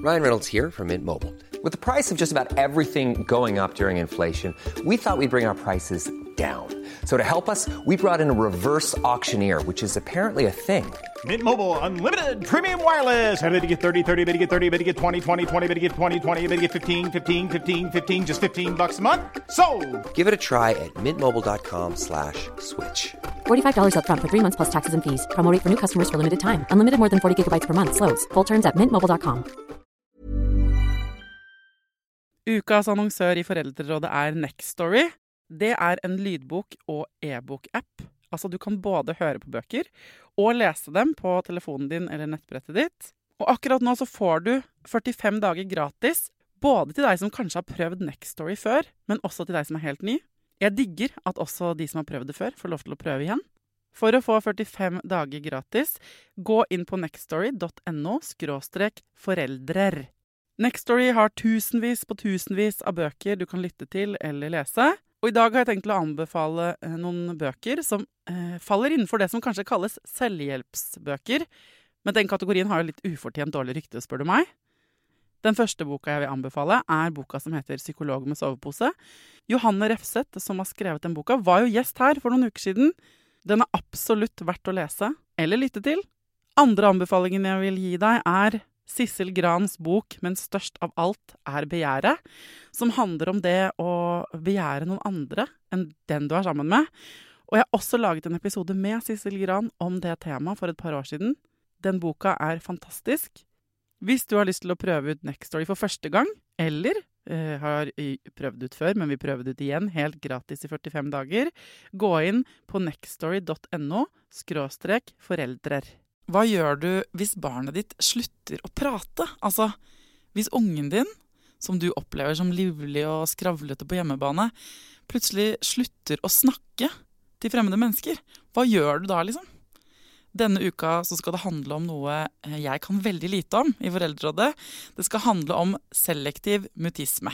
Ryan Reynolds here from Mint Mobile. With the price of just about everything going up during inflation, we thought we'd bring our prices down. So to help us, we brought in a reverse auctioneer, which is apparently a thing. Mint Mobile Unlimited Premium Wireless. How to get 30, 30, bit to get 30, bit to get 20, 20, 20, bit to get 20, 20, bit to get 15, 15, 15, 15, just $15 a month? Sold! Give it a try at mintmobile.com/switch. $45 up front for 3 months plus taxes and fees. Promo rate for new customers for limited time. Unlimited more than 40 gigabytes per month. Slows full terms at mintmobile.com. Ukas annonsør i Foreldrerådet Nextory. Det en lydbok- og e-bok-app. Altså du kan både høre på bøker og lese dem på telefonen din eller nettbrettet ditt. Og akkurat nå så får du 45 dager gratis, både til deg som kanskje har prøvd Nextory før, men også til deg som helt ny. Jeg digger at også de som har prøvd det før får lov til å prøve igjen. For å få 45 dager gratis, gå inn på nextory.no/foreldrer. Nextory har tusenvis på tusenvis av bøker du kan lytte til eller lese. Og i dag har jeg tenkt å anbefale noen bøker som faller innenfor det som kanskje kalles selvhjelpsbøker. Men den kategorien har jo litt ufortjent dårlig rykte, spør du meg. Den første boka jeg vil anbefale boka som heter Psykolog med sovepose. Johanne Refseth, som har skrevet den boka, var jo gjest her for noen uker siden. Den absolutt verdt å lese eller lytte til. Andre anbefalingen jeg vil gi deg Sissel Grans bok, men størst av alt begjæret, som handler om det å begjære noen andre enn den du sammen med. Og jeg har også laget en episode med Sissel Gran om det temaet for et par år siden. Den boka fantastisk. Hvis du har lyst til å prøve ut Nextory for første gang, eller har prøvd ut før, men vi prøver det ut igjen, helt gratis i 45 dager, gå inn på nextory.no/foreldrer. Hva gjør du hvis barnet ditt slutter å prate? Altså, hvis ungen din, som du opplever som livlig og skravlete på hjemmebane, plutselig slutter å snakke til fremmede mennesker, hva gjør du da, liksom? Denne uka så skal det handle om noe jeg kan veldig lite om i Foreldrerådet. Det skal handle om selektiv mutisme.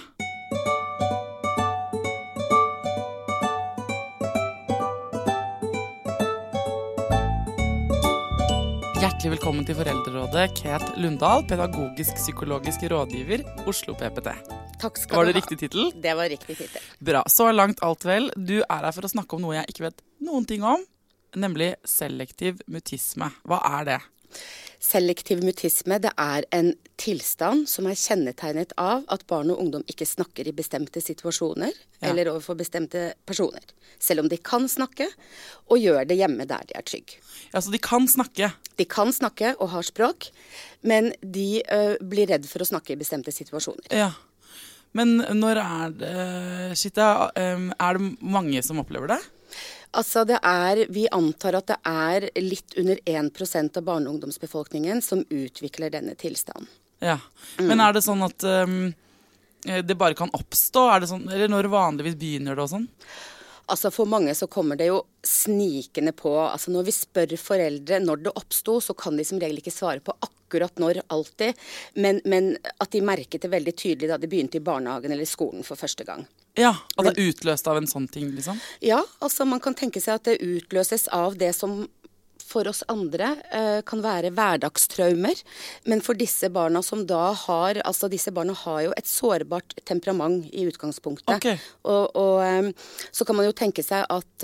Hjertelig velkommen til Foreldrerådet, Kate Lundahl, pedagogisk-psykologisk rådgiver, Oslo PPT. Takk skal du ha. Var det riktig titel? Det var riktig titel. Bra, så langt alt vel. Du her for å snakke om noe jeg ikke vet noen ting om, nemlig selektiv mutisme. Hva det? Selektiv mutisme, det en tilstand som kjennetegnet av at barn og ungdom ikke snakker i bestemte situasjoner, eller overfor bestemte personer. Selv om de kan snakke, og gjør det hjemme der de trygg. Ja, så de kan snakke? De kan snakke og har språk, men de blir redd for å snakke i bestemte situasjoner. Ja, men når det... Shit, det mange som opplever det? Altså vi antar at det litt under 1% av barne- og ungdomsbefolkningen som utvikler denne tilstanden. Ja, men det sånn at det bare kan oppstå? Det sånn, eller når vanligvis begynner det og sånn? Altså for mange så kommer det jo snikende på. Altså når vi spør foreldre når det oppstod, så kan de som regel ikke svare på akkurat når alltid. Men at de merket det veldig tydelig da de begynte i barnehagen eller skolen for første gang. Ja, at det utløst av en sånn ting, liksom? Ja, altså man kan tenke seg at det utløses av det som for oss andre kan være hverdagstraumer. Men for disse barna som da har, altså disse barna har jo et sårbart temperament i utgangspunktet. Okay. Og så kan man jo tenke seg at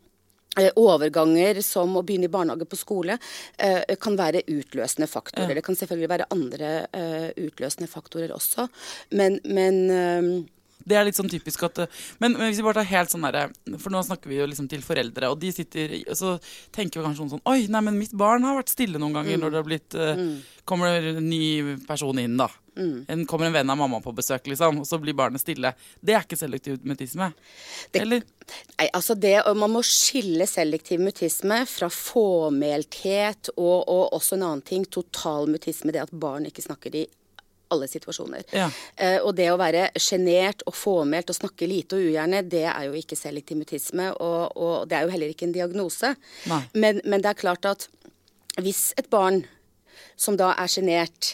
overganger som å begynne i barnehage på skole kan være utløsende faktorer. Det kan selvfølgelig være andre utløsende faktorer også. Men det litt sånn typisk at... Men hvis vi bare tar helt sånn der... For nå snakker vi jo liksom til foreldre, og de sitter... Og så tenker vi kanskje sånn... Oi, nei, men mitt barn har vært stille noen ganger når det har blitt... Kommer en ny person inn, da. Kommer en venn av mamma på besøk, liksom, og så blir barnet stille. Det ikke selektiv mutisme. Eller? Nei, altså man må skille selektiv mutisme fra fåmælthet og også en annen ting, total mutisme, det at barn ikke snakker i alle situasjoner. Ja. Og det å være genert og fåmælt og snakke lite og ugjerne, det jo ikke selektiv mutisme, og det jo heller ikke en diagnose. Men det klart at hvis et barn som da genert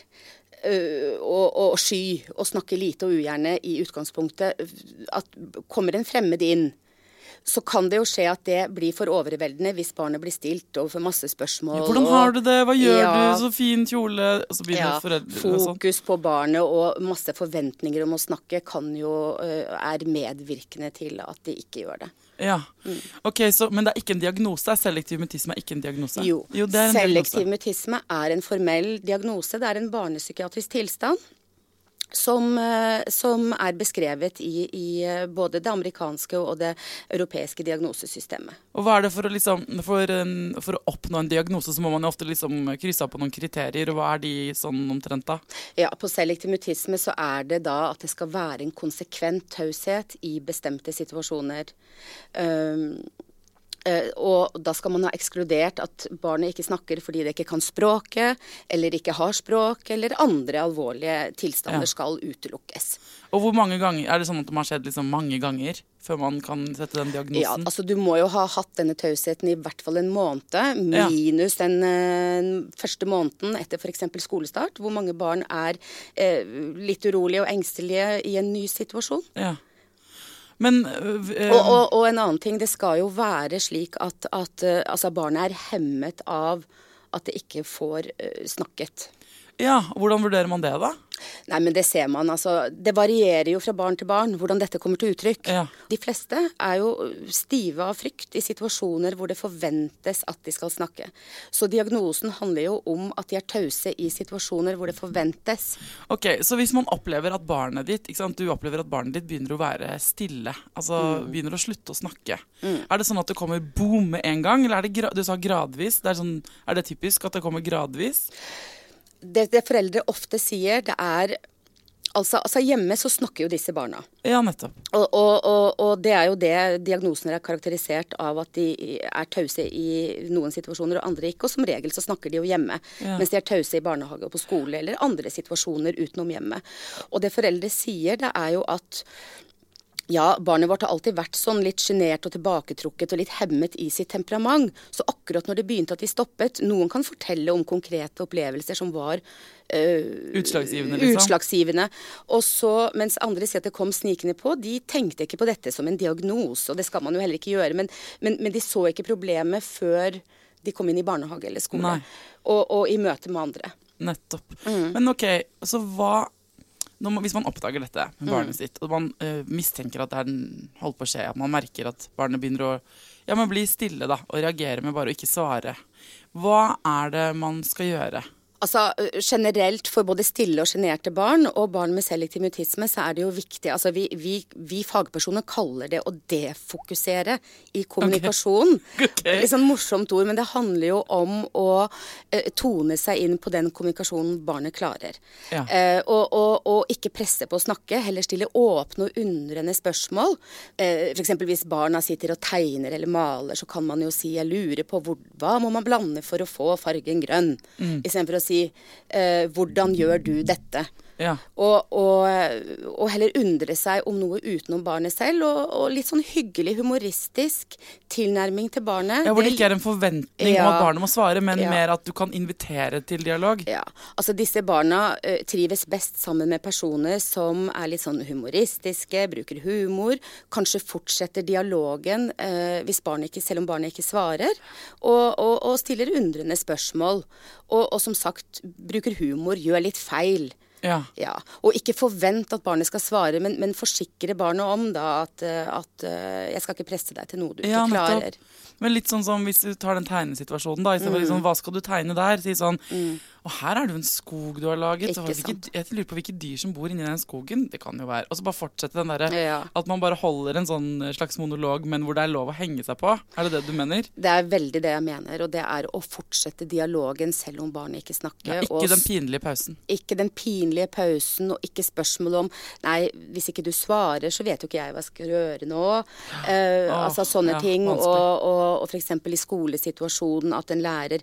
og sky og snakker lite og ugjerne i utgangspunktet, at kommer en fremmed inn, så kan det jo skje at det blir for overveldende hvis barnet blir stilt overfor masse spørsmål. Hvordan har du det? Hva gjør du? Så fin kjole. Og så begynner foreldre og sånn. Fokus på barnet og masse forventninger om å snakke kan jo er medvirkende til at de ikke gjør det. Ja, ok, men det er ikke en diagnose? Selektiv mutisme er ikke en diagnose? Jo, det er en selektiv mutisme er en formell diagnose. Det er en barnepsykiatrisk tilstand som er beskrevet i både det amerikanske og det europeiske diagnosesystemet. Og hva er det for å oppnå en diagnose, så må man jo ofte krysse av på noen kriterier, og hva er de sånn omtrent da? Ja, på selektiv mutisme så er det da at det skal være en konsekvent taushet i bestemte situasjoner. Og da skal man ha ekskludert at barnet ikke snakker fordi det ikke kan språket, eller ikke har språk, eller andre alvorlige tilstander skal utelukkes. Og hvor mange ganger, er det sånn at man har skjedd mange ganger før man kan sette den diagnosen? Ja, altså du må jo ha hatt denne tausheten i hvert fall en måned, minus den første måneden etter for eksempel skolestart, hvor mange barn er litt urolige og engstelige i en ny situasjon. Ja. Men, og en annen ting, det skal jo være slik at altså barnet er hemmet av at det ikke får snakket. Ja, hvordan vurderer man det da? Nei, men det ser man, altså, det varierer jo fra barn til barn hvordan dette kommer til uttrykk. Ja. De fleste er jo stive av frykt i situasjoner hvor det forventes at de skal snakke. Så diagnosen handler jo om at de er tause i situasjoner hvor det forventes. Ok, så hvis man opplever at barnet ditt, du opplever at barnet ditt begynner å være stille, altså begynner å slutte å snakke. Er det sånn at det kommer boom med en gang, eller er det, du sa gradvis, er det typisk at det kommer gradvis? Det foreldre ofte sier, det er altså hjemme så snakker jo disse barna. Ja, nettopp. Og det er jo det diagnosen er karakterisert av at de er tause i noen situasjoner og andre ikke, og som regel så snakker de jo hjemme, mens de er tause i barnehage og på skole eller andre situasjoner utenom hjemme. Og det foreldre sier, det er jo at ja, barnet vårt har alltid vært sånn litt genert og tilbaketrukket og litt hemmet i sitt temperament. Så akkurat når det begynte at vi stoppet, noen kan fortelle om konkrete opplevelser som var utslagsgivende. Og så, mens andre sier at det kom snikende på, de tenkte ikke på dette som en diagnose, og det skal man jo heller ikke gjøre. Men de så ikke problemet før de kom inn i barnehage eller skole, og i møte med andre. Nettopp. Men ok, så hvis man oppdager dette med barnet sitt, og man mistenker at det holdt på å skje, at man merker at barnet begynner å bli stille da, og reagere med bare å ikke svare, hva er det man skal gjøre? Altså generelt for både stille og generte barn og barn med selektiv mutisme så er det jo viktig, altså vi fagpersoner kaller det å defokusere i kommunikasjon. Okay. Litt sånn morsomt ord, men det handler jo om å tone seg inn på den kommunikasjonen barnet klarer. Ja. Og ikke presse på å snakke, heller stille åpne og undrende spørsmål. For eksempel hvis barna sitter og tegner eller maler, så kan man jo si, jeg lurer på hva må man blande for å få fargen grønn, i stedet for å si, hvordan gjør du dette? Ja. Og heller undre seg om noe utenom barnet selv, og litt sånn hyggelig, humoristisk tilnærming til barnet. Ja, hvor det ikke er en forventning om at barnet må svare, men mer at du kan invitere til dialog. Ja, altså disse barna trives best sammen med personer som er litt sånn humoristiske, bruker humor, kanskje fortsetter dialogen selv om barnet ikke svarer, og stiller undrende spørsmål, og som sagt, bruker humor, gjør litt feil. Ja. Og ikke forvent at barnet skal svare, men forsikre barnet om da, at jeg skal ikke presse deg til noe du ikke klarer. Men litt sånn som hvis du tar den tegnesituasjonen da, i stedet for liksom, hva skal du tegne der? Si sånn, og her er det jo en skog du har laget, jeg lurer på hvilke dyr som bor inni den skogen, det kan jo være. Og så bare fortsette den der, at man bare holder en sånn slags monolog, men hvor det er lov å henge seg på. Er det det du mener? Det er veldig det jeg mener, og det er å fortsette dialogen selv om barnet ikke snakker. Ja, ikke den pinlige pausen. Ikke den pinlige pausen, og ikke spørsmål om, nei, hvis ikke du svarer, så vet jo ikke jeg hva jeg skal gjøre nå. Altså sånne ting, og for eksempel i skolesituasjonen at en lærer,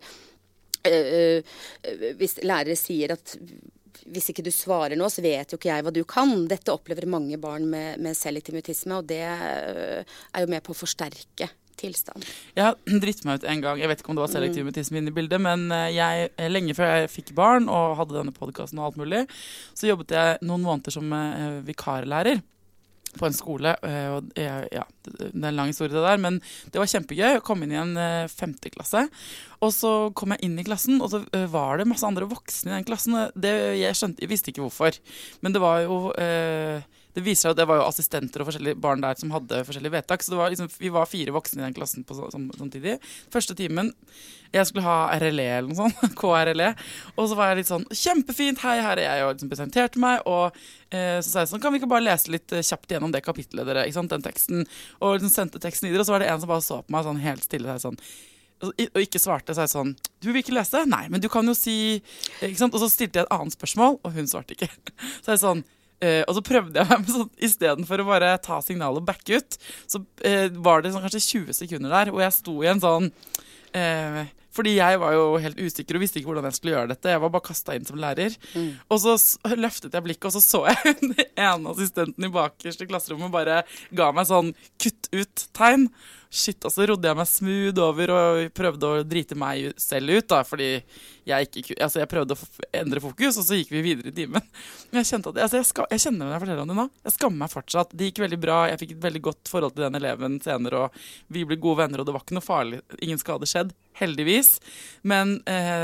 hvis lærere sier at hvis ikke du svarer nå, så vet jo ikke jeg hva du kan. Dette opplever mange barn med selektiv mutisme, og det er jo med på å forsterke tilstand. Jeg har dritt meg ut en gang, jeg vet ikke om det var selektiv mutisme inne i bildet, men lenge før jeg fikk barn og hadde denne podcasten og alt mulig, så jobbet jeg noen måneder som vikarlærer. på en skole, og det er en lang historie det der, men det var kjempegøy å komme inn i en 5. klasse, og så kom jeg inn i klassen, og så var det masse andre voksne i den klassen. Jeg visste ikke hvorfor, men det var jo... Det viser seg at det var jo assistenter og forskjellige barn der som hadde forskjellige vedtak, så det var liksom, vi var 4 voksne i den klassen på samtidig. Første timen, jeg skulle ha RLE eller noe sånt, KRLE, og så var jeg litt sånn, kjempefint, hei, her er jeg, og liksom presenterte meg, og så sa jeg sånn, kan vi ikke bare lese litt kjapt gjennom det kapitlet dere, ikke sant, den teksten, og liksom sendte teksten videre, og så var det en som bare så på meg sånn helt stille, sånn, og ikke svarte, så jeg sånn, du vil ikke lese? Nei, men du kan jo si, ikke sant, og så stilte jeg et annet spørsmål, og hun svarte ikke. Så jeg sånn, og så prøvde jeg meg med sånn, i stedet for å bare ta signalet og backe ut, så var det sånn, kanskje 20 sekunder der, hvor jeg sto i en sånn, fordi jeg var jo helt usikker og visste ikke hvordan jeg skulle gjøre dette, jeg var bare kastet inn som lærer, og så løftet jeg blikket, og så jeg den ene assistenten i bakerste klasserommet bare ga meg sånn kutt ut tegn. Shit, og så rodde jeg meg smooth over og prøvde å drite meg selv ut da, fordi jeg prøvde å endre fokus, og så gikk vi videre i timen. Men jeg kjente at, jeg kjenner når jeg forteller om det nå, jeg skammer meg fortsatt. Det gikk veldig bra, jeg fikk et veldig godt forhold til den eleven senere, og vi ble gode venner, og det var ikke noe farlig, ingen skade skjedd, heldigvis. Men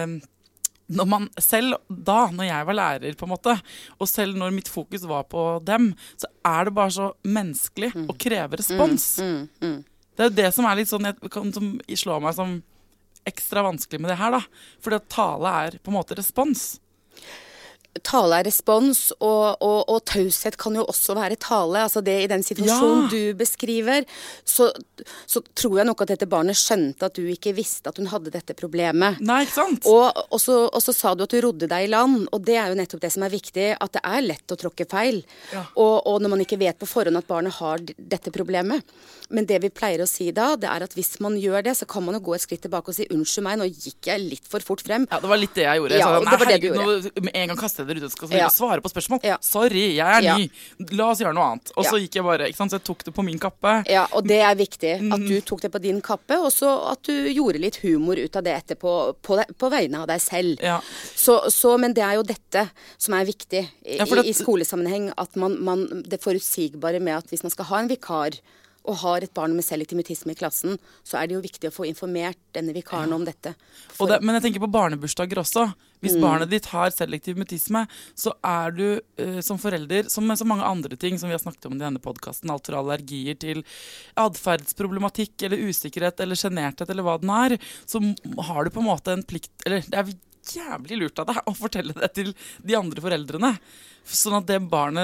når man selv da, når jeg var lærer på en måte, og selv når mitt fokus var på dem, så er det bare så menneskelig å kreve respons. Det er jo det som er litt sånn, som slår meg som ekstra vanskelig med det her da. Fordi at tale er på en måte respons. Tale er respons, og taushet kan jo også være tale. Altså det i den situasjonen du beskriver, så tror jeg nok at dette barnet skjønte at du ikke visste at hun hadde dette problemet. Nei, ikke sant? Og så sa du at du rodde deg i land, og det er jo nettopp det som er viktig, at det er lett å tråkke feil. Ja. Og når man ikke vet på forhånd at barnet har dette problemet. Men det vi pleier å si da, det er at hvis man gjør det, så kan man jo gå et skritt tilbake og si, unnskyld meg, nå gikk jeg litt for fort frem. Ja, det var litt det jeg gjorde. Ja, så, det var det du gjorde. Med en gang kastet jeg det ut, skal svare på spørsmål. Ja. Sorry, jeg er ny. La oss gjøre noe annet. Og så gikk jeg bare, ikke sant, så jeg tok det på min kappe. Ja, og det er viktig, at du tok det på din kappe, og så at du gjorde litt humor ut av det etterpå, på vegne av deg selv. Ja. Men det er jo dette som er viktig i skolesammenheng, at det forutsigbare med at hvis man skal ha en vikar, og har et barn med selektiv mutisme i klassen, så er det jo viktig å få informert denne vikaren om dette. Men jeg tenker på barnebursdager også. Hvis barnet ditt har selektiv mutisme, så er du som forelder, som med så mange andre ting som vi har snakket om i denne podcasten, alt fra allergier til adferdsproblematikk, eller usikkerhet, eller generthet, eller hva den er, så har du på en måte en plikt, eller det er jævlig lurt av deg å fortelle det til de andre foreldrene. Sånn at det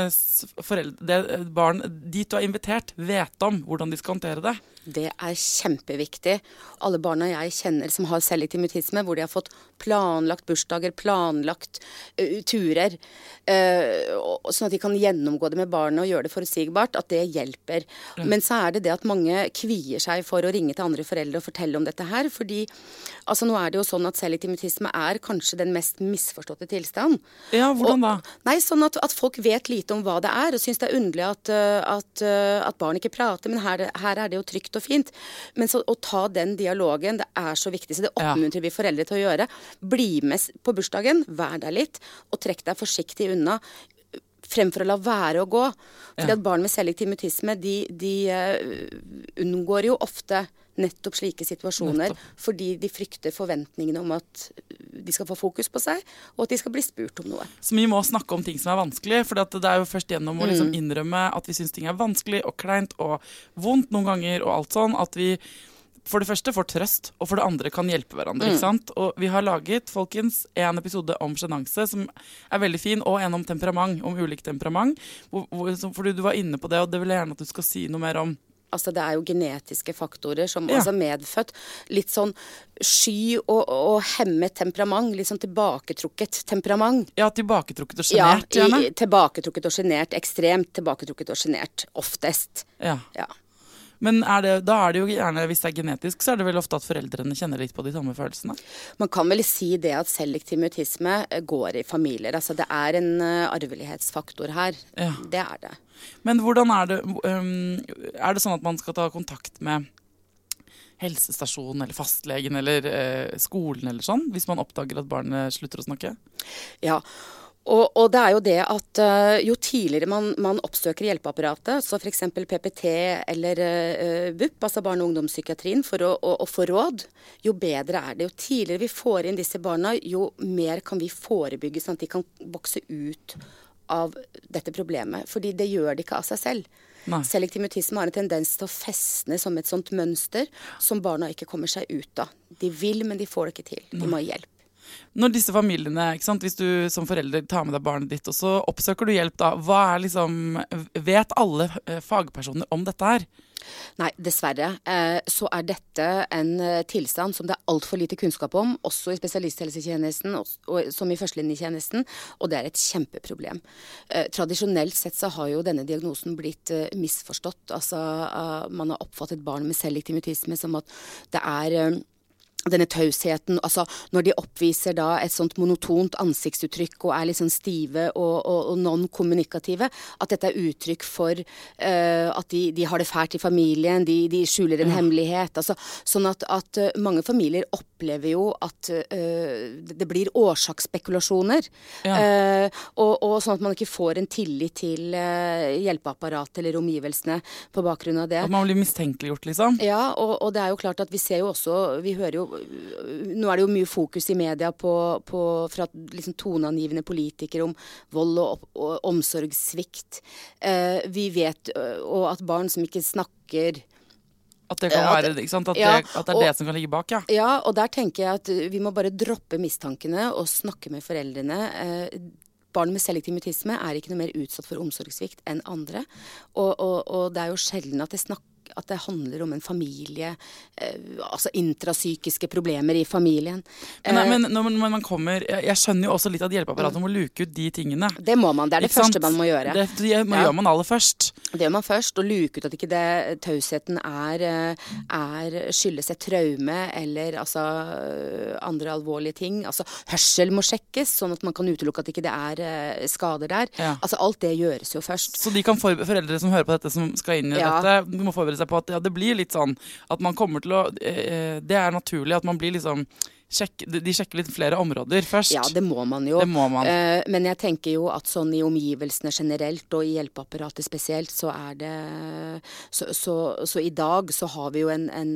barn dit du har invitert vet om hvordan de skal håndtere det. Det er kjempeviktig. Alle barna jeg kjenner som har selektiv mutisme, hvor de har fått planlagt bursdager, planlagt turer, sånn at de kan gjennomgå det med barna og gjøre det forutsigbart, at det hjelper. Ja. Men så er det at mange kvier seg for å ringe til andre foreldre og fortelle om dette her, fordi altså, nå er det jo sånn at selektiv mutisme er kanskje den mest misforståtte tilstand. Ja, hvordan da? Nei, sånn at folk vet lite om hva det er, og synes det er underlig at barn ikke prater, men her er det jo trygt og fint. Men så å ta den dialogen, det er så viktig, så det oppmuntrer vi foreldre til å gjøre. Bli med på bursdagen, vær der litt, og trekk deg forsiktig unna, fremfor å la være å gå. Fordi at barn med selektiv mutisme, de unngår jo ofte nettopp slike situasjoner, fordi de frykter forventningene om at de skal få fokus på seg, og at de skal bli spurt om noe. Så vi må snakke om ting som er vanskelig, for det er jo først gjennom å liksom innrømme at vi synes ting er vanskelig og kleint og vondt noen ganger og alt sånn, at vi for det første får trøst, og for det andre kan hjelpe hverandre, ikke sant? Og vi har laget, folkens, en episode om sjenanse som er veldig fin, og en om temperament, om ulik temperament, fordi du var inne på det, og det vil jeg gjerne at du skal si noe mer om. Altså det er jo genetiske faktorer som altså medfødt, litt sånn sky og hemmet temperament, litt sånn tilbaketrukket temperament. Ja, tilbaketrukket og genert, gjerne. Ja, tilbaketrukket og genert, ekstremt tilbaketrukket og genert, oftest. Ja. Men da er det jo gjerne, hvis det er genetisk, så er det vel ofte at foreldrene kjenner litt på de samme følelsene? Man kan vel si det at selektiv mutisme går i familier. Altså det er en arvelighetsfaktor her. Ja. Det er det. Men hvordan er det sånn at man skal ta kontakt med helsestasjonen eller fastlegen eller skolen eller sånn, hvis man oppdager at barnet slutter å snakke? Ja, Og det jo det at jo tidligere man oppsøker hjelpeapparatet, så for eksempel PPT eller BUP, altså barne- og ungdomspsykiatrien, for å få råd, jo bedre det. Jo tidligere vi får inn disse barna, jo mer kan vi forebygge, sånn at de kan vokse ut av dette problemet. Fordi det gjør de ikke av seg selv. Nei. Selektiv mutisme har en tendens til å festne som et sånt mønster som barna ikke kommer seg ut av. De vil, men de får det ikke til. De må ha hjelp. Når disse familiene, ikke sant, hvis du som forelder tar med deg barnet ditt, og så oppsøker du hjelp da, hva liksom, vet alle fagpersoner om dette her? Nei, dessverre så dette en tilstand som det alt for lite kunnskap om, også i spesialisthelsetjenesten og som i førstelinjetjenesten, og det et kjempeproblem. Tradisjonelt sett så har jo denne diagnosen blitt misforstått. Altså, man har oppfattet barn med selektiv mutisme som at det denne tausheten, altså når de oppviser da et sånt monotont ansiktsuttrykk og litt sånn stive og non-kommunikative, at dette uttrykk for at de har det fælt i familien, de skjuler en hemmelighet. Altså, sånn at mange familier opplever jo at det blir årsaksspekulasjoner, og sånn at man ikke får en tillit til hjelpeapparatet eller omgivelsene på bakgrunn av det. At man blir mistenkeliggjort, liksom? Ja, og det jo klart at vi ser jo også, vi hører jo nå det jo mye fokus i media fra liksom toneangivende politikere om vold og omsorgssvikt. Vi vet og at barn som ikke snakker at det kan være, ikke sant? At det det som kan ligge bak, ja. Ja, og der tenker jeg at vi må bare droppe mistankene og snakke med foreldrene. Barn med selektiv mutisme ikke noe mer utsatt for omsorgssvikt enn andre. Og det jo sjelden at det handler om en familie, altså intrapsykiske problemer i familien. Men når man kommer, jeg skjønner jo også litt at hjelpeapparatet må luke ut de tingene. Det må man, det det første man må gjøre. Det gjør man aller først. Det gjør man først, og luke ut at ikke tausheten skyldes et traume, eller altså andre alvorlige ting. Altså hørsel må sjekkes, sånn at man kan utelukke at ikke det skader der. Ja. Altså alt det gjøres jo først. Så de kan foreldre som hører på dette, som skal inn i dette, de må forberede seg på at det blir litt sånn at man kommer til å det naturlig at man blir liksom de sjekker litt flere områder først. Ja, det må man jo. Det må man. Men jeg tenker jo at sånn i omgivelsene generelt og i hjelpeapparatet spesielt så det så i dag så har vi jo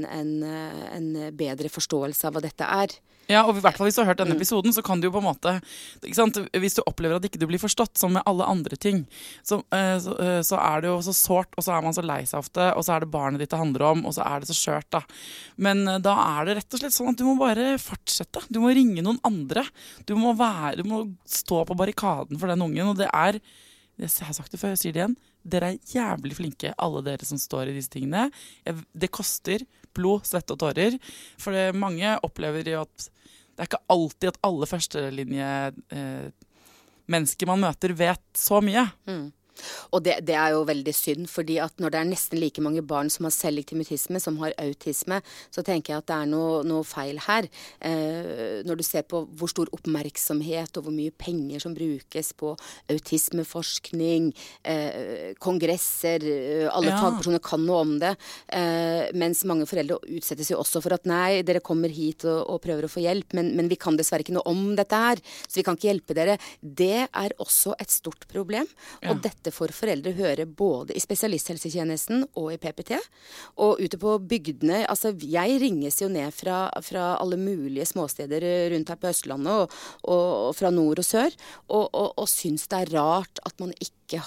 en bedre forståelse av hva dette Ja, og i hvert fall hvis du har hørt denne episoden, så kan du jo på en måte, ikke sant, hvis du opplever at ikke du blir forstått, som med alle andre ting, så det jo så sårt, og så man så lei seg ofte, og så det barnet ditt det handler om, og så det så skjørt da. Men da det rett og slett sånn at du må bare fortsette. Du må ringe noen andre. Du må stå på barrikaden for den ungen, og det jeg har sagt det før, jeg sier det igjen, dere jævlig flinke, alle dere som står i disse tingene. Det koster blod, svett og tårer, for mange opplever jo at det ikke alltid at alle førstelinje mennesker man møter vet så mye. Og det jo veldig synd, fordi at når det nesten like mange barn som har selektiv mutisme, som har autisme, så tenker jeg at det noe feil her. Når du ser på hvor stor oppmerksomhet og hvor mye penger som brukes på autismeforskning, kongresser, alle fagpersoner kan noe om det, mens mange foreldre utsettes jo også for at nei, dere kommer hit og prøver å få hjelp, men vi kan dessverre ikke noe om dette her, så vi kan ikke hjelpe dere. Det også et stort problem, og dette for foreldre hører både i spesialisthelsetjenesten og i PPT, og ute på bygdene, altså jeg ringes jo ned fra alle mulige småsteder rundt her på Østlandet, og fra nord og sør, og synes det rart at man ikke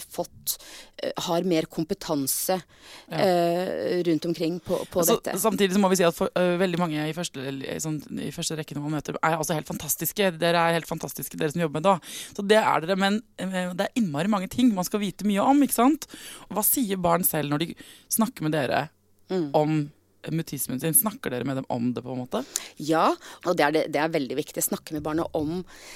har mer kompetanse rundt omkring på dette. Samtidig så må vi si at veldig mange i første rekke når man møter også helt fantastiske. Dere helt fantastiske, dere som jobber med det. Så det dere, men det innmari mange ting man skal vite mye om, ikke sant? Og hva sier barn selv når de snakker med dere om mutismen sin? Snakker dere med dem om det på en måte? Ja, og det veldig viktig å snakke med barna om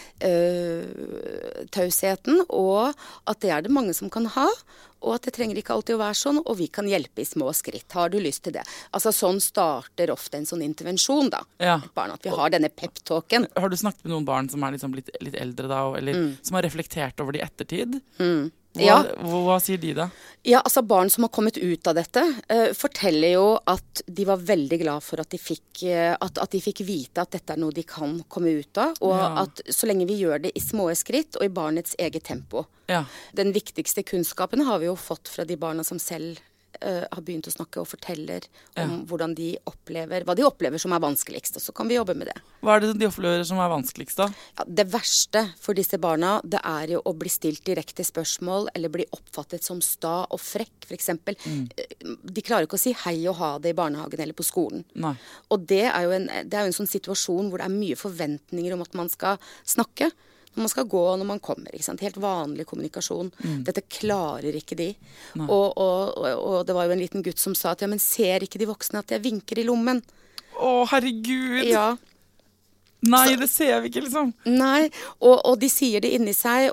tausheten, og at det det mange som kan ha, og at det trenger ikke alltid å være sånn, og vi kan hjelpe i små skritt. Har du lyst til det? Altså sånn starter ofte en sånn intervensjon da. Ja. Barn, at vi har denne pep-talken. Har du snakket med noen barn som liksom litt eldre da, eller som har reflektert over det i ettertid? Hva sier de da? Ja, altså barn som har kommet ut av dette, forteller jo at de var veldig glad for at de fikk vite at dette noe de kan komme ut av, og at så lenge vi gjør det i små skritt og i barnets eget tempo. Den viktigste kunnskapen har vi jo fått fra de barna som selv har begynt å snakke og forteller om hvordan hva de opplever som vanskeligst, og så kan vi jobbe med det. Hva det de opplever som vanskeligst da? Ja, det verste for disse barna, det jo å bli stilt direkte spørsmål, eller bli oppfattet som sta og frekk, for eksempel. De klarer ikke å si hei og ha det i barnehagen eller på skolen. Nei. Og det jo en sånn situasjon hvor det mye forventninger om at man skal snakke. Når man skal gå, og når man kommer, ikke sant? Helt vanlig kommunikasjon. Dette klarer ikke de. Og det var jo en liten gutt som sa at, men ser ikke de voksne at jeg vinker i lommen? Herregud! Ja. Nei, det ser vi ikke, liksom. Nei, og de sier det inni seg,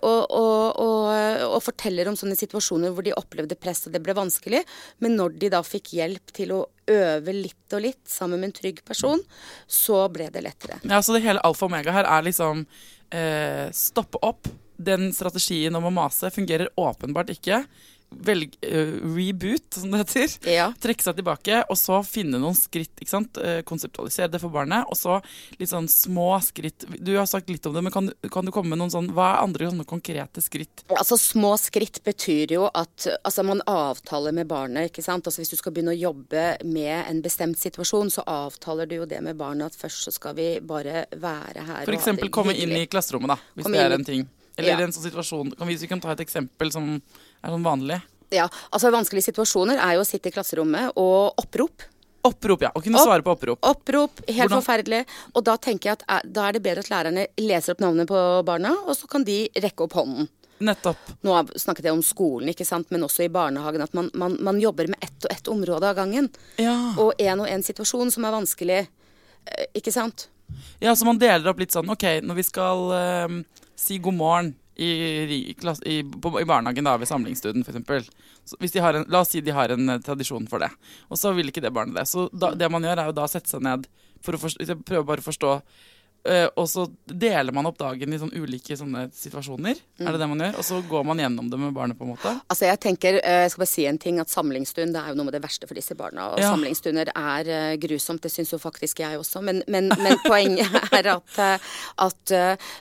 og forteller om sånne situasjoner hvor de opplevde press, og det ble vanskelig. Men når de da fikk hjelp til å øve litt og litt sammen med en trygg person, så ble det lettere. Ja, så det hele alfa og omega her liksom stoppe opp. Den strategien om å mase fungerer åpenbart ikke. Velg reboot, som det heter. Ja. Trekke seg tilbake, og så finne noen skritt, ikke sant? Konseptualisere det for barnet, og så litt sånn små skritt. Du har sagt litt om det, men kan du komme med noen sånn, hva andre sånne konkrete skritt? Altså, små skritt betyr jo at man avtaler med barnet, ikke sant? Altså, hvis du skal begynne å jobbe med en bestemt situasjon, så avtaler du jo det med barnet, at først så skal vi bare være her. For eksempel komme inn i klasserommet da, hvis det en ting. Eller en sånn situasjon. Vi kan ta et eksempel som sånn vanlig. Ja, altså vanskelige situasjoner jo å sitte i klasserommet og opprop. Opprop, ja. Og kunne svare på opprop. Opprop, helt forferdelig. Og da tenker jeg at da det bedre at lærerne leser opp navnet på barna, og så kan de rekke opp hånden. Nettopp. Nå snakket jeg om skolen, ikke sant, men også i barnehagen, at man jobber med ett område av gangen. Ja. Og en situasjon som vanskelig, ikke sant? Ja, så man deler opp litt sånn, ok, når vi skal si god morgen i barnehagen da, ved samlingsstuden for eksempel. Så hvis la oss si de har en tradisjon for det, og så vil ikke det barnet det. Så det man gjør jo da å sette seg ned for å prøve bare å forstå, og så deler man opp dagen i sånne ulike sånne situasjoner. Det man gjør? Og så går man gjennom det med barnet på en måte? Altså jeg tenker, jeg skal bare si en ting, at samlingsstund det jo noe av det verste for disse barna. Og samlingsstunder grusomt, det synes jo faktisk jeg også. Men poenget at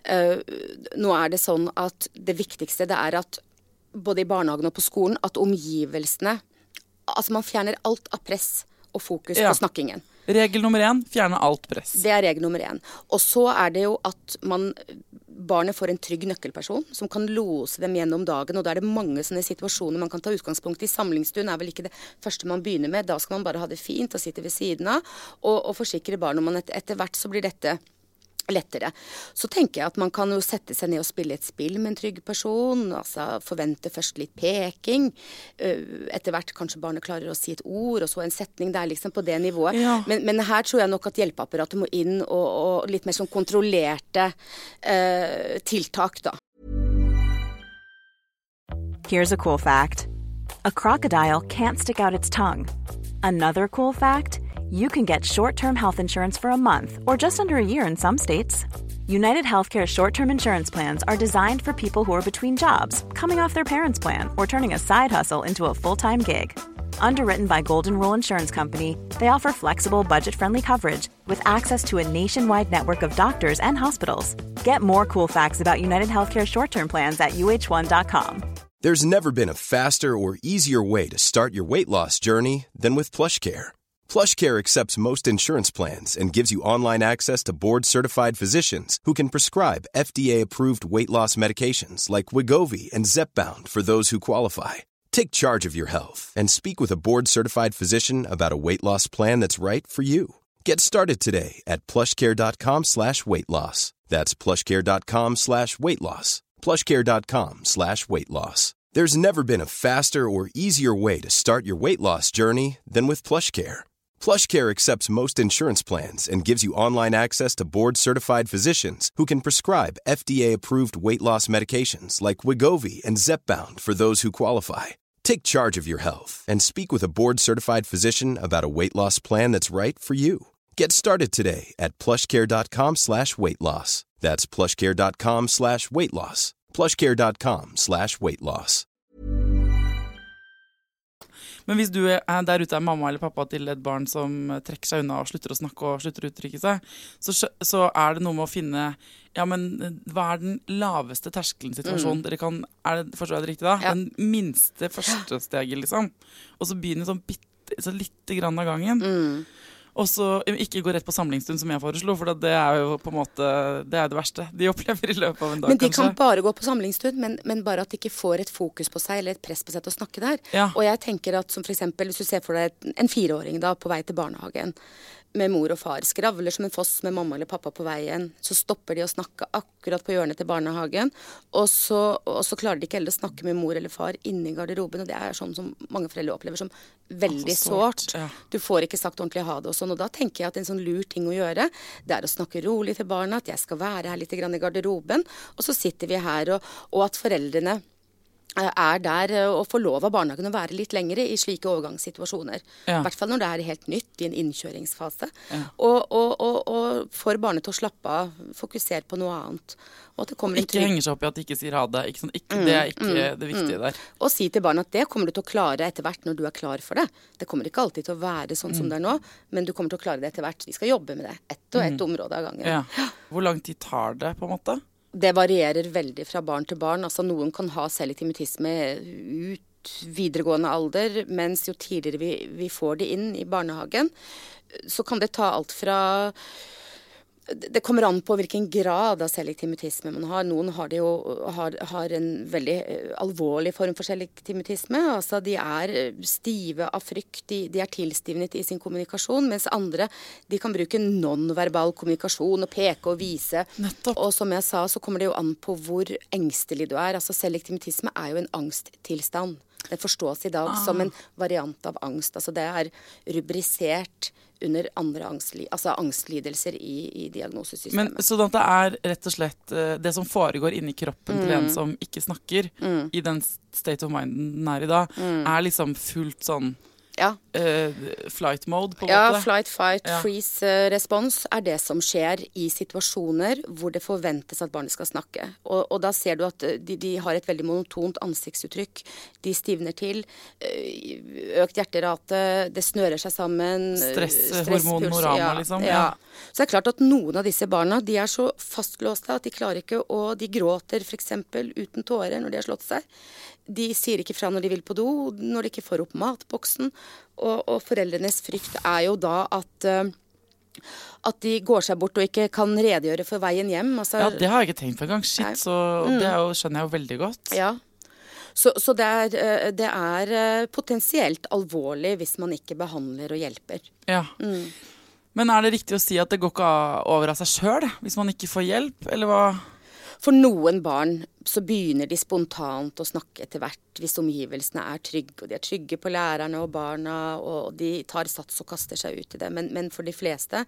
nå det sånn at det viktigste det at både i barnehagen og på skolen, at omgivelsene, altså man fjerner alt av press og fokus på snakkingen. Regel nummer 1, fjerne alt press. Det regel nummer 1. Og så det jo at barnet får en trygg nøkkelperson som kan lose dem gjennom dagen, og da det mange sånne situasjoner man kan ta utgangspunkt i. Samlingsstund vel ikke det første man begynner med, da skal man bare ha det fint og sitte ved siden av, og forsikre barn om at etter hvert så blir dette lettere. Så tenker jeg at man kan jo sette seg ned og spille et spill med en trygg person, altså forvente først litt peking, etter hvert kanskje barnet klarer å si et ord, og så en setning, det liksom på det nivået. Ja. Men her tror jeg nok at hjelpeapparatet må inn og litt mer sånn kontrollerte tiltak da. Here's a cool fact. A crocodile can't stick out its tongue. Another cool fact, you can get short-term health insurance for a month or just under a year in some states. United Healthcare short-term insurance plans are designed for people who are between jobs, coming off their parents' plan, or turning a side hustle into a full-time gig. Underwritten by Golden Rule Insurance Company, they offer flexible, budget-friendly coverage with access to a nationwide network of doctors and hospitals. Get more cool facts about United Healthcare short-term plans at uh1.com. There's never been a faster or easier way to start your weight loss journey than with PlushCare. PlushCare accepts most insurance plans and gives you online access to board-certified physicians who can prescribe FDA-approved weight loss medications like Wegovy and Zepbound for those who qualify. Take charge of your health and speak with a board-certified physician about a weight loss plan that's right for you. Get started today at plushcare.com/weightloss. That's plushcare.com/weightloss. plushcare.com/weightloss. There's never been a faster or easier way to start your weight loss journey than with PlushCare. PlushCare accepts most insurance plans and gives you online access to board-certified physicians who can prescribe FDA-approved weight loss medications like Wegovy and Zepbound for those who qualify. Take charge of your health and speak with a board-certified physician about a weight loss plan that's right for you. Get started today at plushcare.com/weightloss. That's plushcare.com/weightloss. plushcare.com/weightloss. Men hvis du der ute mamma eller pappa til et barn som trekker seg unna og slutter å snakke og slutter å uttrykke seg, så det noe med å finne, men hva den laveste terskelen-situasjonen dere kan, forstår jeg det riktig da? Ja. Den minste første steget, liksom. Og så begynner så litt grann av gangen. Og så ikke gå rett på samlingsstund som jeg foreslo, for det jo på en måte det det verste de opplever i løpet av en dag. Men de kanskje kan bare gå på samlingsstund, men bare at de ikke får et fokus på seg eller et press på seg til å snakke der. Ja. Og jeg tenker at som for eksempel, hvis du ser for deg en 4-åring da på vei til barnehagen, med mor og far, skravler som en foss med mamma eller pappa på veien, så stopper de å snakke akkurat på hjørnet til barnehagen, og så klarer de ikke heller å snakke med mor eller far inne i garderoben, og det sånn som mange foreldre opplever som veldig sårt. Ja. Du får ikke sagt ordentlig ha det og sånn, og da tenker jeg at en sånn lur ting å gjøre, det å snakke rolig til barna, at jeg skal være her litt grann i garderoben, og så sitter vi her, og at foreldrene der og får lov av barnehagen å være litt lengre i slike overgangssituasjoner. I hvert fall når det helt nytt i en innkjøringsfase. Ja. Og får barnet til å slappe av, fokusere på noe annet. Og ikke henger seg opp i at de ikke sier ha det. Ikke sånn, det ikke det viktige der. Og si til barnet at det kommer du til å klare etter hvert når du klar for det. Det kommer ikke alltid til å være sånn som det nå, men du kommer til å klare det etter hvert. Vi skal jobbe med det. Ett og ett område av gangen. Ja. Hvor lang tid tar det, på en måte? Det varierer veldig fra barn til barn. Altså noen kan ha selektiv mutisme ut videregående alder, mens jo tidligere vi får det inn i barnehagen, så kan det ta alt fra Det kommer an på hvilken grad av selektiv mutisme man har. Noen har en veldig alvorlig form for selektiv mutisme. Altså de stive av frykt, de tilstivnet i sin kommunikasjon, mens andre de kan bruke non-verbal kommunikasjon og peke og vise. Nettopp. Og som jeg sa, så kommer det jo an på hvor engstelig du Altså selektiv mutisme jo en angsttilstand. Det forstås i dag som en variant av angst. Altså det rubrisert under andre angstlidelser i diagnosesystemet. Men så det rett og slett det som foregår inni kroppen til en som ikke snakker, i den state of mind den i dag, liksom fullt sånn flight mode på en måte? Ja, flight, fight, freeze respons det som skjer i situasjoner hvor det forventes at barnet skal snakke. Og da ser du at de har et veldig monotont ansiktsuttrykk. De stivner til, økt hjerterate, det snører seg sammen. Stresshormon, norama, liksom. Ja. Så det klart at noen av disse barna, de så fastlåste at de klarer ikke, og de gråter for eksempel uten tårer når de har slått seg. De sier ikke fra når de vil på do, når de ikke får opp matboksen. Og foreldrenes frykt jo da at de går seg bort og ikke kan redegjøre for veien hjem. Altså, det har jeg ikke tenkt på engang. Shit, så det skjønner jeg jo veldig godt. Ja. Så det potensielt alvorlig hvis man ikke behandler og hjelper. Ja. Men det riktig å si at det går ikke over av seg selv hvis man ikke får hjelp, eller hva? For noen barn så begynner de spontant å snakke etter hvert hvis omgivelsene trygge, og de trygge på lærerne og barna, og de tar sats og kaster seg ut i det. Men for de fleste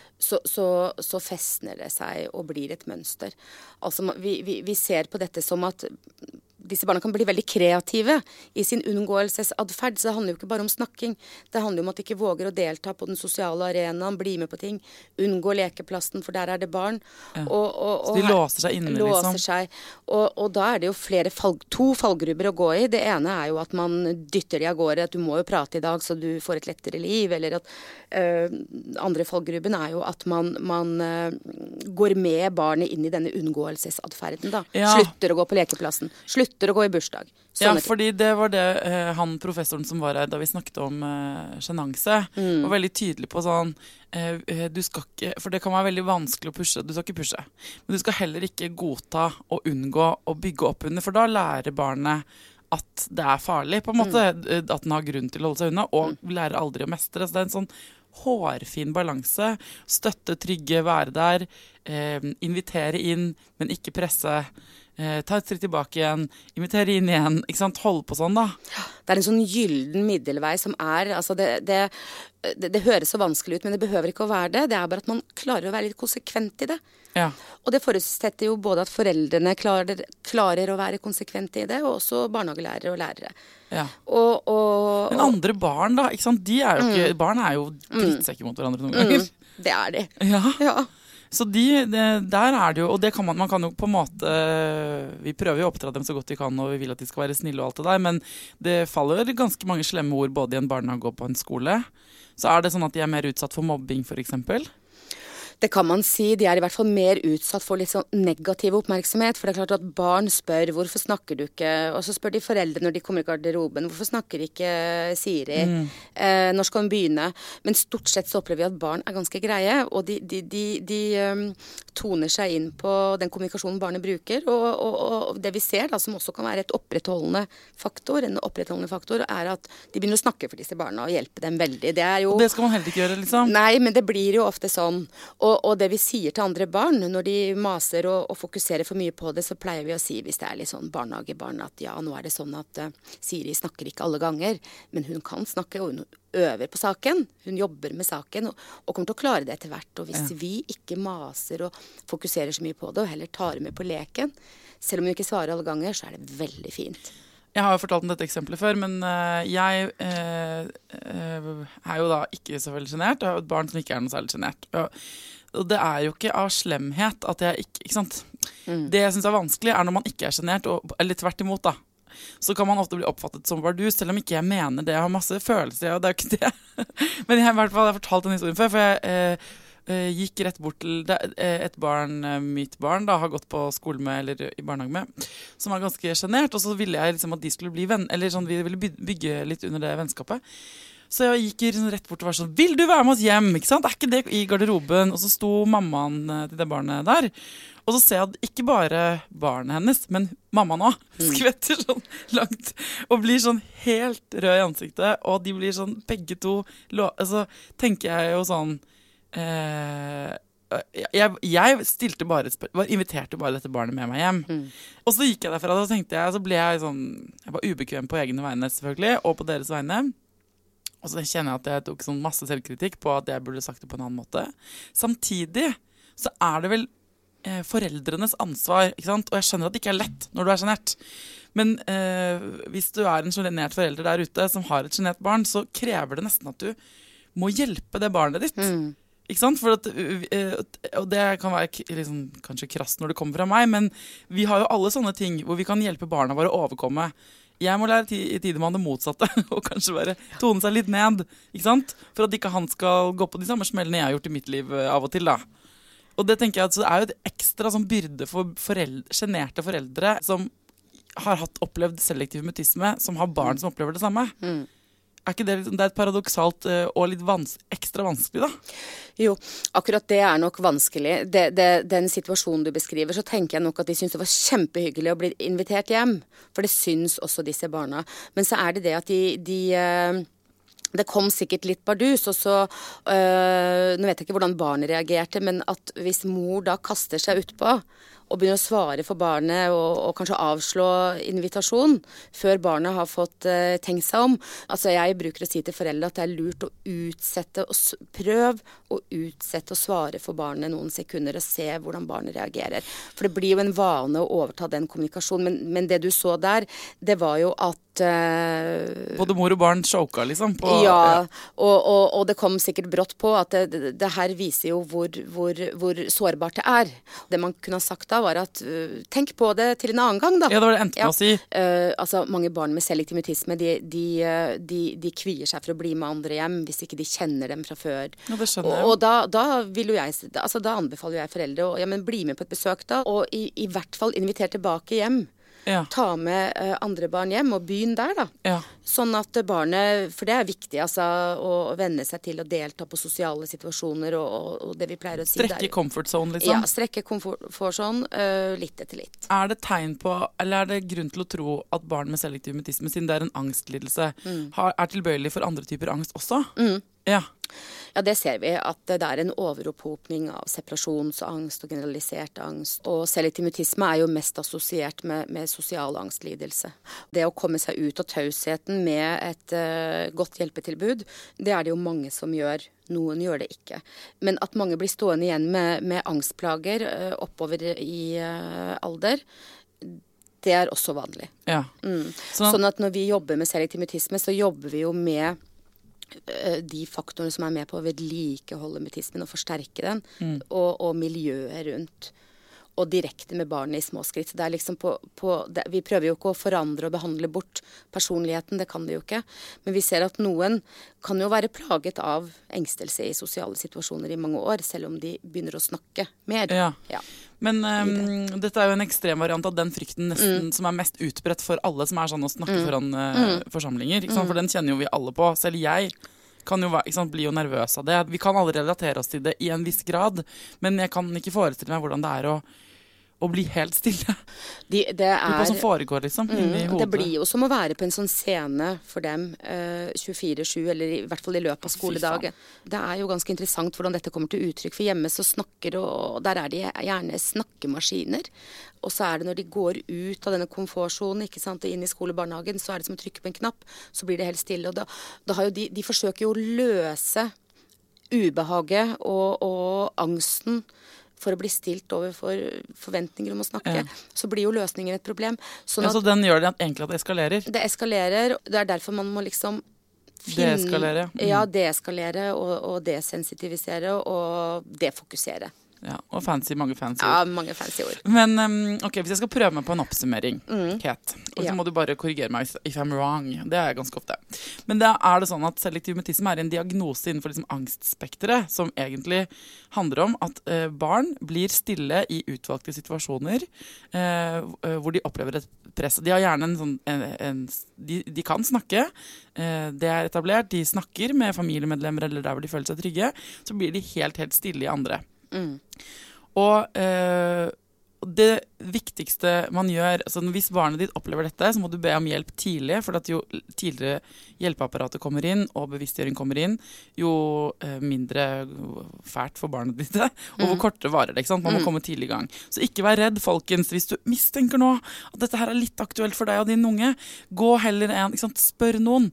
så festner det seg og blir et mønster. Altså vi ser på dette som at disse barna kan bli veldig kreative i sin unngåelsesatferd, så det handler jo ikke bare om snakking. Det handler om at de ikke våger å delta på den sosiale arenaen, bli med på ting, unngå lekeplassen, for der det barn. Ja. Så de låser seg inne, liksom? Låser seg. Og da det jo to fallgrupper å gå i. Det ene jo at man dytter de av gårde, at du må jo prate i dag så du får et lettere liv, eller at andre fallgruppen jo at man går med barnet inn i denne unngåelsesatferden da. Ja. Slutter å gå på lekeplassen. Slutter å gå i bursdag. Fordi det var det han professoren som var her da vi snakket om sjenanse, var veldig tydelig på sånn du skal ikke, for det kan være veldig vanskelig å pushe, du skal ikke pushe, men du skal heller ikke godta og unngå å bygge opp under, for da lærer barnet at det farlig på en måte, at den har grunn til å holde seg unna, og lærer aldri å mestre, så det en sånn hårfin balanse, støtte, trygge, være der, invitere inn, men ikke presse, ta et skritt tilbake igjen, invitere inn igjen, ikke sant, holde på sånn da. Det en sånn gylden middelvei som altså det høres så vanskelig ut, men det behøver ikke å være det. Det bare at man klarer å være litt konsekvent i det. Ja. Og det forutsetter jo både at foreldrene klarer å være konsekvente i det, og også barnehagelærere og lærere. Ja. Men andre barn da, ikke sant, de jo ikke, barn jo drittsekker mot hverandre noen ganger. Det de. Ja. Så der det jo, og det kan man kan jo på en måte, vi prøver jo å oppdra dem så godt vi kan, og vi vil at de skal være snille og alt det der, men det faller ganske mange slemme ord både i en barnehage og på en skole. Så det sånn at de mer utsatt for mobbing, for eksempel? Det kan man si. De i hvert fall mer utsatt for litt sånn negativ oppmerksomhet. For det klart at barn spør, hvorfor snakker du ikke? Og så spør de foreldre når de kommer i garderoben, hvorfor snakker ikke Siri? Når skal hun begynne? Men stort sett så opplever vi at barn ganske greie, og de toner seg inn på den kommunikasjonen barnet bruker. Og det vi ser da, som også kan være en opprettholdende faktor, at de begynner å snakke for disse barna og hjelpe dem veldig. Det skal man heller ikke gjøre, liksom? Nei, men det blir jo ofte sånn. Og det vi sier til andre barn, når de maser og fokuserer for mye på det, så pleier vi å si, hvis det litt sånn barnehagebarn, at ja, nå det sånn at Siri snakker ikke alle ganger, men hun kan snakke, og hun øver på saken. Hun jobber med saken, og kommer til å klare det etter hvert. Og hvis vi ikke maser og fokuserer så mye på det, og heller tar med på leken, selv om hun ikke svarer alle ganger, så det veldig fint. Jeg har jo fortalt om dette eksempelet før, men jeg jo da ikke så veldig genert. Jeg har et barn som ikke noe særlig genert. Og det jo ikke av slemhet at jeg ikke sant? Det jeg synes vanskelig når man ikke genert, eller tvert imot da. Så kan man ofte bli oppfattet som bardus, selv om ikke jeg mener det. Jeg har masse følelser, og det jo ikke det. Men jeg i hvert fall har fortalt den historien før, for jeg gikk rett bort til et barn, mitt barn da, har gått på skole med, eller i barnehage med, som ganske genert, og så ville jeg liksom at de skulle bli venn, eller sånn, vi ville bygge litt under det vennskapet. Så jeg gikk liksom rett bort og var sånn, vil du være med oss hjem, ikke sant? Ikke det i garderoben? Og så sto mammaen til det barnet der, og så ser jeg at ikke bare barnet hennes, men mammaen også, skvetter sånn langt, og blir sånn helt rød i ansiktet, og de blir sånn, begge to, altså tenker jeg jo sånn, jeg stilte bare inviterte bare dette barnet med meg hjem. Og så gikk jeg derfra, og så ble jeg sånn, jeg var ubekvem på egne vegne selvfølgelig, og på deres vegne. Og så kjenner jeg at jeg tok sånn masse selvkritikk på at jeg burde sagt det på en annen måte. Samtidig så det vel foreldrenes ansvar, ikke sant? Og jeg skjønner at det ikke lett når du genert. Men hvis du en genert forelder der ute som har et genert barn, så krever det nesten at du må hjelpe det barnet ditt. Ikke sant? For at, og det kan være liksom, kanskje krass når det kommer fra meg, men vi har jo alle sånne ting hvor vi kan hjelpe barna våre å overkomme. Jeg må lære i tide med det motsatte, og kanskje bare tone seg litt ned, ikke sant? For at ikke han skal gå på de samme smellene jeg har gjort i mitt liv av og til da. Og det tenker jeg at det jo et ekstra sånn byrde for generte foreldre som har opplevd selektiv mutisme, som har barn som opplever det samme. Ikke det et paradoksalt og litt ekstra vanskelig da? Jo, akkurat det nok vanskelig. Den situasjonen du beskriver, så tenker jeg nok at de synes det var kjempehyggelig å bli invitert hjem. For det synes også disse barna. Men så det at det kom sikkert litt bardus, og så, nå vet jeg ikke hvordan barnet reagerte, men at hvis mor da kaster seg utpå, og begynner å svare for barnet og kanskje avslå invitasjon før barnet har fått tenkt seg om. Altså jeg bruker å si til foreldre at det lurt å utsette prøv å utsette å svare for barnet noen sekunder og se hvordan barnet reagerer. For det blir jo en vane å overta den kommunikasjonen, men det du så der, det var jo at både mor og barn choka liksom på, ja, og det kom sikkert brått på at det her viser jo hvor sårbart det Det man kunne ha sagt da var at tenk på det til en annen gang da. Ja, det var det endte med å si. Altså mange barn med selektiv mutisme de kvier seg for å bli med andre hjem hvis ikke de kjenner dem fra før. Ja, det skjønner jeg. Og da vil jo da anbefaler jeg foreldre å bli med på et besøk da, og i hvert fall inviter tilbake hjem. Ja. Ta med andre barn hjem og begynn der da. Ja. Sånn at barnet, for det viktig altså, å venne seg til å delta på sosiale situasjoner og det vi pleier å si der. Strekke comfort zone liksom? Ja, strekke comfort zone litt etter litt. Det tegn på, eller det grunn til å tro at barn med selektiv mutisme, siden det en angstlidelse, tilbøyelig for andre typer angst også? Ja. Ja, det ser vi at det en overopphopning av separasjonsangst og generalisert angst. Og selektiv mutisme jo mest assosiert med sosial angstlidelse. Det å komme seg ut av tausheten med et godt hjelpetilbud, det det jo mange som gjør. Noen gjør det ikke. Men at mange blir stående igjen med angstplager oppover i alder, det også vanlig. Ja. Sånn at når vi jobber med selektiv mutisme, så jobber vi jo med de faktorene som med på å vedlikeholde mutismen og forsterke den, og miljøet rundt. Og direkte med barnet i små skritt. Det liksom vi prøver jo ikke å forandre og behandle bort personligheten, det kan vi jo ikke. Men vi ser at noen kan jo være plaget av engstelse i sosiale situasjoner i mange år, selv om de begynner å snakke mer. Ja. Men dette jo en ekstrem variant av den frykten nesten som mest utbredt for alle som sånn å snakke foran forsamlinger. Ikke sant? For den kjenner jo vi alle på. Selv jeg kan jo bli jo nervøs av det. Vi kan alle relatere oss til det i en viss grad, men jeg kan ikke forestille meg hvordan det å bli helt stille. Hva som foregår liksom inni hodet. Det blir jo som å være på en sånn scene for dem 24/7, eller i hvert fall i løpet av skoledagen. Det jo ganske interessant hvordan dette kommer til uttrykk, for hjemme så snakker, og der de gjerne snakkemaskiner. Og så det når de går ut av denne komfortsonen, ikke sant, og inn i skolebarnehagen, så det som å trykke på en knapp, så blir det helt stille. Og da har jo de forsøker jo å løse ubehaget og angsten for å bli stilt overfor forventninger om å snakke, så blir jo løsningen et problem. Så den gjør det egentlig at det eskalerer? Det eskalerer, det derfor man må liksom deeskalere. Ja, deeskalere og desensitivisere og defokusere. Ja, og mange fancy ord. Ja, mange fancy ord. Men ok, hvis jeg skal prøve meg på en oppsummering, Kate, og så må du bare korrigere meg if I'm wrong. Det jeg ganske ofte. Men da det sånn at selektiv mutisme en diagnose innenfor liksom angstspekteret, som egentlig handler om at barn blir stille i utvalgte situasjoner hvor de opplever et press. De har gjerne en sånn, de kan snakke, det etablert, de snakker med familiemedlemmer eller der hvor de føler seg trygge, så blir de helt stille i andre. Og det viktigste man gjør, altså hvis barnet ditt opplever dette, så må du be om hjelp tidlig, for at jo tidligere hjelpeapparatet kommer inn, og bevisstgjøring kommer inn, jo mindre fælt for barnet ditt, og hvor kortere varer det, ikke sant? Man må komme tidlig i gang. Så ikke vær redd, folkens, hvis du mistenker nå at dette her litt aktuelt for deg og din unge, gå heller ikke sant? Spør noen,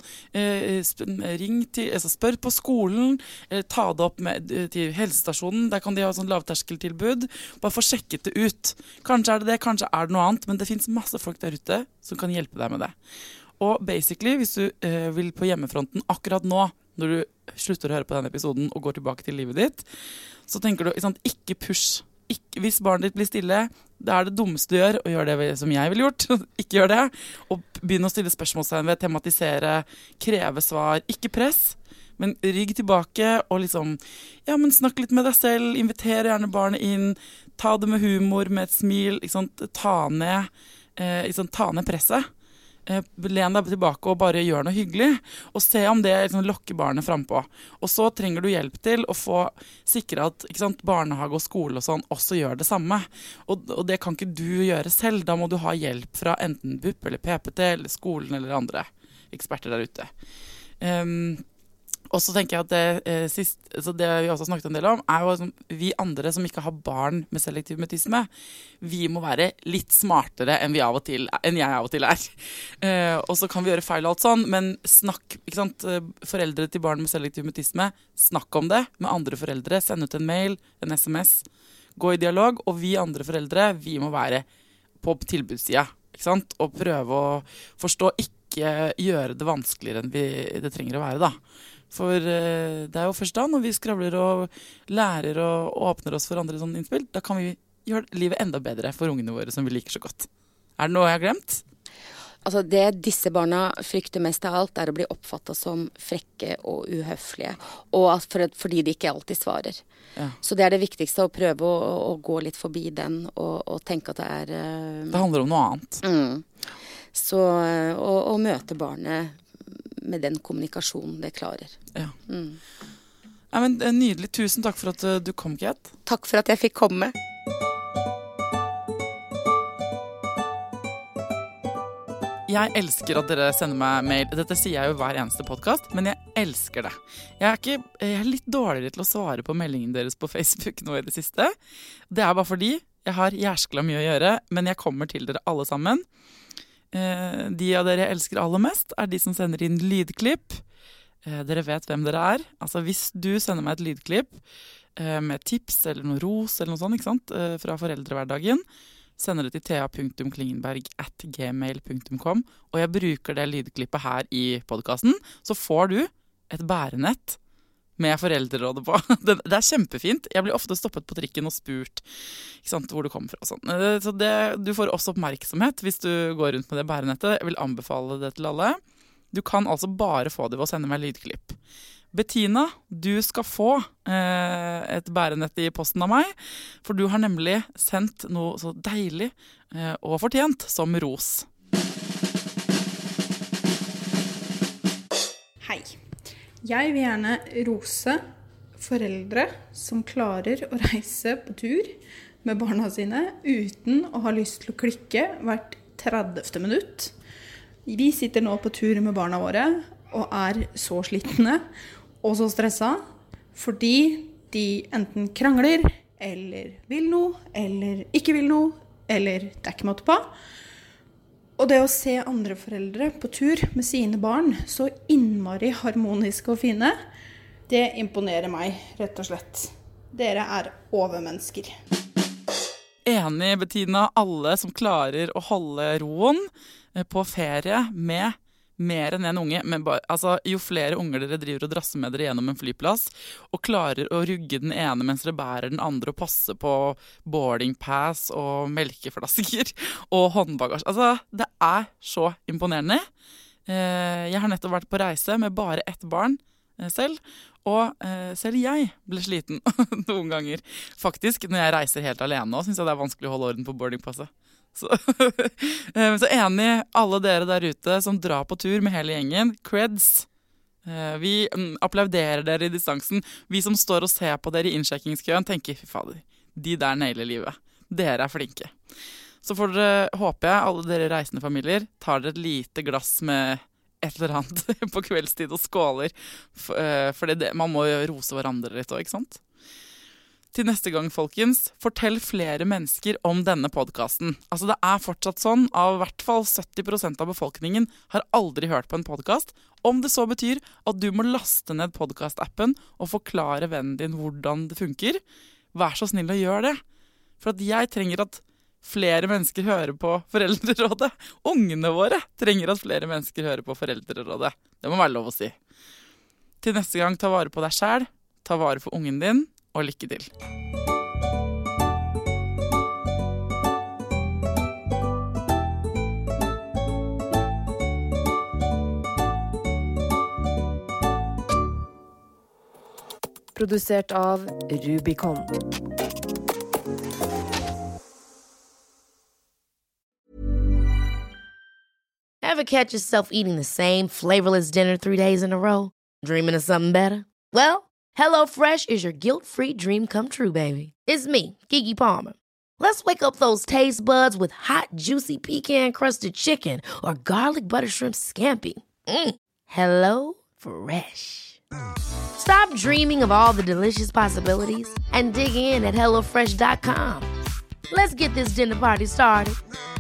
spør på skolen, ta det opp til helsestasjonen, der kan de ha sånn lavterskeltilbud, bare få sjekket det ut. Kanskje det, kanskje det noe annet, men det finnes masse folk der ute som kan hjelpe deg med det. Og basically, hvis du vil på hjemmefronten akkurat nå, når du slutter å høre på denne episoden og går tilbake til livet ditt, så tenker du, ikke push. Hvis barnet ditt blir stille, det det dummeste du gjør, og gjør det som jeg ville gjort, ikke gjør det, og begynne å stille spørsmålstegn ved, tematisere, kreve svar, ikke press, men rygg tilbake og snakk litt med deg selv, inviter gjerne barnet inn, ta det med humor, med et smil, ta ned presset. Len deg tilbake og bare gjør noe hyggelig, og se om det lokker barnet frempå. Og så trenger du hjelp til å få sikre at barnehage og skole og sånn også gjør det samme. Og det kan ikke du gjøre selv, da må du ha hjelp fra enten BUP eller PPT eller skolen eller andre eksperter der ute. Og så tenker jeg at det vi også har snakket en del om, jo vi andre som ikke har barn med selektiv mutisme, vi må være litt smartere enn jeg av og til og så kan vi gjøre feil og alt sånn, men snakk, ikke sant, foreldre til barn med selektiv mutisme, snakk om det med andre foreldre, send ut en mail, en SMS, gå i dialog, og vi andre foreldre, vi må være på tilbudssida, ikke sant, og prøve å forstå, ikke gjøre det vanskeligere enn det trenger å være da. For det jo først da, når vi skravler og lærer og åpner oss for andre sånne innspill, da kan vi gjøre livet enda bedre for ungene våre som vi liker så godt. Det noe jeg har glemt? Altså det disse barna frykter mest av alt å bli oppfattet som frekke og uhøflige, og fordi de ikke alltid svarer. Ja. Så det det viktigste, å prøve å gå litt forbi den og tenke at det Det handler om noe annet. Så å møte barnet med den kommunikasjonen det klarer. Ja. Ja, men nydelig. Tusen takk for at du kom, Kate. Takk for at jeg fikk komme. Jeg elsker at dere sender meg mail. Dette sier jeg jo hver eneste podcast, men jeg elsker det. Jeg litt dårligere til å svare på meldingen deres på Facebook nå i det siste. Det bare fordi jeg har jæskla mye å gjøre, men jeg kommer til dere alle sammen. De av dere jeg elsker aller mest de som sender inn lydklipp. Dere vet hvem dere Altså hvis du sender meg et lydklipp med tips eller noe ros eller noe sånt, ikke sant? Fra foreldrehverdagen, sender det til thea.klingenberg@gmail.com, og jeg bruker det lydklippet her i podcasten, så får du et bærenett med foreldrerådet på. Det kjempefint. Jeg blir ofte stoppet på trikken og spurt ikke sant, hvor du kommer fra og sånn. Så du får også oppmerksomhet hvis du går rundt med det bærenettet. Jeg vil anbefale det til alle. Du kan altså bare få det ved å sende meg lydklipp. Bettina, du skal få et bærenett i posten av meg, for du har nemlig sendt noe så deilig og fortjent som ros. Hei. Jeg vil gjerne rose foreldre som klarer å reise på tur med barna sine uten å ha lyst til å klikke hvert 30. minutt. Vi sitter nå på tur med barna våre og er så slitne og så stressa fordi de enten krangler eller vil noe, eller ikke vil noe, eller det er ikke måte på. Og det å se andre foreldre på tur med sine barn så innmari harmoniske og fine, det imponerer meg, rett og slett. Dere er overmennesker. Enig, Bettina. Alle som klarer å holde roen på ferie med mer enn en unge, men altså, jo flere unger dere driver og drasser med dere gjennom en flyplass, og klarer å rugge den ene mens dere bærer den andre og passe på boarding pass og melkeflasker og håndbagasje. Altså, det er så imponerende. Jeg har nettopp vært på reise med bare ett barn selv, og selv jeg ble sliten noen ganger. Faktisk, når jeg reiser helt alene også, synes jeg det er vanskelig å holde orden på boardingpasset. Så enig, alle dere der ute som drar på tur med hele gjengen, creds. Vi applauderer dere i distansen. Vi som står og ser på dere i innsjekkingskøen tenker, fy fader, de der nailer livet. Dere er flinke. Så får dere, håper jeg, alle dere reisende familier tar dere et lite glass med et eller annet på kveldstid og skåler. For man må jo rose hverandre litt også, ikke sant? Til neste gang, folkens, fortell flere mennesker om denne podcasten. Altså, det er fortsatt sånn, av hvert fall 70% av befolkningen har aldri hørt på en podcast. Om det så betyr at du må laste ned podcast-appen og forklare vennen din hvordan det funker, vær så snill å gjøre det. For at jeg trenger at flere mennesker hører på Foreldrerådet. Ungene våre trenger at flere mennesker hører på Foreldrerådet. Det må være lov å si. Til neste gang, ta vare på deg selv, ta vare på ungen din, og lykke til. Produsert av Rubicon. Ever catch yourself eating the same flavorless dinner 3 days in a row? Dreaming of something better? Well, HelloFresh is your guilt-free dream come true, baby. It's me, Keke Palmer. Let's wake up those taste buds with hot, juicy pecan-crusted chicken or garlic butter shrimp scampi. Hello Fresh. Stop dreaming of all the delicious possibilities and dig in at HelloFresh.com. Let's get this dinner party started.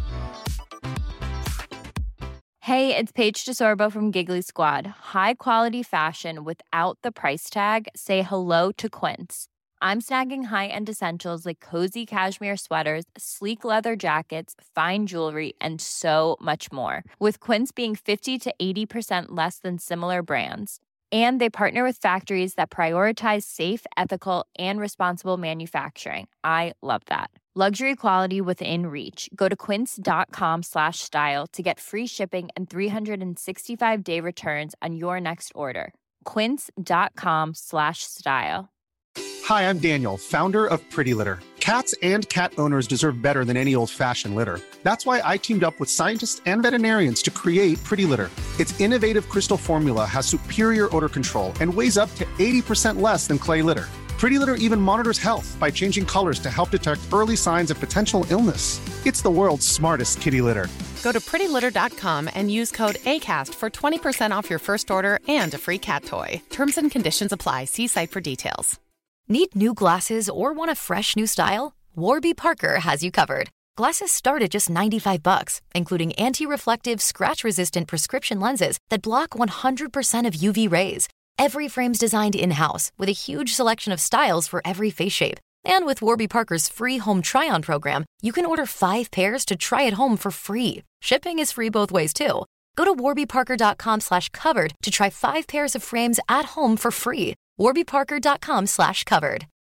Hey, it's Paige DeSorbo from Giggly Squad. High quality fashion without the price tag. Say hello to Quince. I'm snagging high-end essentials like cozy cashmere sweaters, sleek leather jackets, fine jewelry, and so much more. With Quince being 50 to 80% less than similar brands. And they partner with factories that prioritize safe, ethical, and responsible manufacturing. I love that. Luxury quality within reach. Go to quince.com/style to get free shipping and 365-day returns on your next order. Quince.com/style. Hi, I'm Daniel, founder of Pretty Litter. Cats and cat owners deserve better than any old-fashioned litter. That's why I teamed up with scientists and veterinarians to create Pretty Litter. Its innovative crystal formula has superior odor control and weighs up to 80% less than clay litter. Pretty Litter even monitors health by changing colors to help detect early signs of potential illness. It's the world's smartest kitty litter. Go to prettylitter.com and use code ACAST for 20% off your first order and a free cat toy. Terms and conditions apply. See site for details. Need new glasses or want a fresh new style? Warby Parker has you covered. Glasses start at just $95, including anti-reflective, scratch-resistant prescription lenses that block 100% of UV rays. Every frame's designed in-house with a huge selection of styles for every face shape. And with Warby Parker's free home try-on program, you can order 5 pairs to try at home for free. Shipping is free both ways, too. Go to warbyparker.com/covered to try 5 pairs of frames at home for free. warbyparker.com/covered.